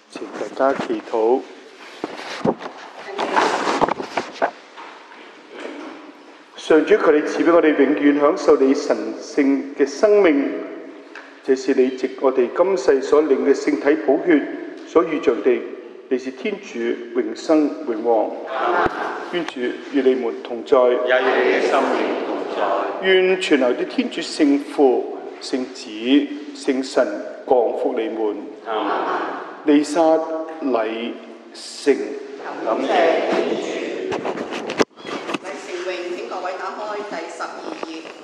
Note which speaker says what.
Speaker 1: 請大家祈禱。上主，求你賜俾我哋永遠享受你神聖嘅生命，這是你藉我哋今世所領嘅聖體寶血所預象的，你是天主永生永王。願主與你們同在，
Speaker 2: 也與你的心靈同在。
Speaker 1: 願全能的天主聖父、聖子、聖神降福你們。彌撒禮成。
Speaker 2: 感謝天主。
Speaker 3: 禮成榮，請各位打開第12頁。